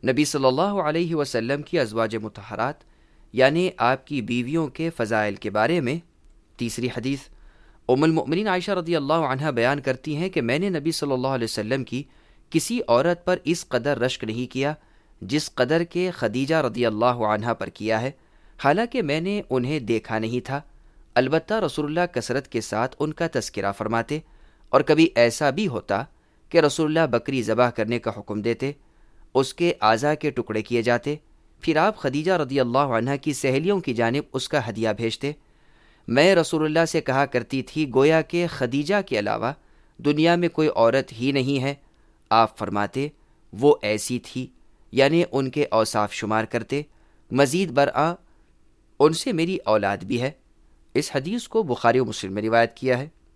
नबी सल्लल्लाहु अलैहि वसल्लम की अज़वाज मुतहरात यानी आपकी बीवियों के फ़ज़ाइल के बारे में तीसरी हदीस उम्मुल मोमिनीन आयशा रज़ियल्लाहु अन्हा बयान करती हैं कि मैंने नबी सल्लल्लाहु अलैहि वसल्लम की किसी औरत पर इस कदर रश्क नहीं किया जिस कदर के खदीजा रज़ियल्लाहु अन्हा पर किया है, हालांकि मैंने उन्हें देखा नहीं था। अलबत्ता रसूलुल्लाह कसरत के साथ उनका तज़किरा फरमाते और कभी ऐसा भी होता कि रसूलुल्लाह बकरी ज़बाह करने का हुक्म देते, उसके आज़ा के टुकड़े किए जाते, फिर आप खदीजा रज़ियल्लाहु अन्हा की सहेलियों की जानिब उसका हदिया भेजते। मैं रसूलुल्लाह से कहा करती थी गोया कि खदीजा के अलावा दुनिया में कोई औरत ही नहीं है। आप फरमाते वो ऐसी थी, यानी उनके औसाफ शुमार करते। मज़ीद बरआ उनसे मेरी औलाद भी है। इस हदीस को बुखारी और मुस्लिम में रिवायत किया है।